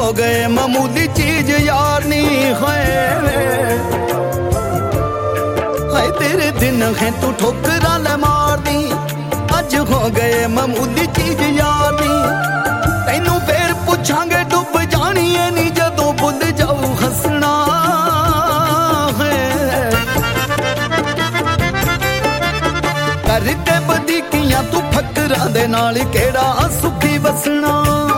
ਹੋ ਗਏ ਮਾਮੂਲੀ ਚੀਜ਼ ਯਾਰ ਨਹੀਂ ਹੈ ਹਾਏ ਤੇਰੇ ਦਿਨ ਹੈ ਤੂੰ ਠੋਕਰਾਂ ਲੈ ਮਾਰਦੀ ਅੱਜ ਹੋ ਗਏ ਮਾਮੂਲੀ ਚੀਜ਼ ਯਾਰ ਨਹੀਂ ਤੈਨੂੰ ਫੇਰ ਪੁੱਛਾਂਗੇ ਡੁੱਬ ਜਾਣੀ ਏ ਨੀ ਜਦੋਂ ਭੁੱਲ ਜਾਊ ਹੱਸਣਾ ਹੈ ਕਰਕੇ ਵਧੀਕੀਆਂ ਤੂੰ ਫਕਰਾਂ ਦੇ ਨਾਲ ਕਿਹੜਾ ਸੁਖੀ ਵਸਣਾ